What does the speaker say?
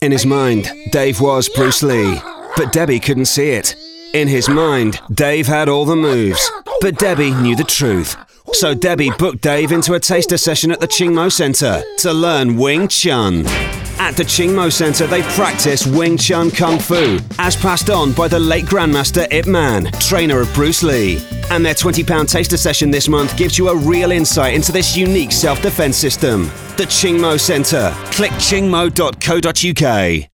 In his mind, Dave was Bruce Lee, but Debbie couldn't see it. In his mind, Dave had all the moves, but Debbie knew the truth. So Debbie booked Dave into a taster session at the Ching Mo Center to learn Wing Chun. At the Ching Mo Center, they practice Wing Chun Kung Fu, as passed on by the late Grandmaster Ip Man, trainer of Bruce Lee. And their £20 taster session this month gives you a real insight into this unique self-defense system. The Ching Mo Center. Click chingmo.co.uk.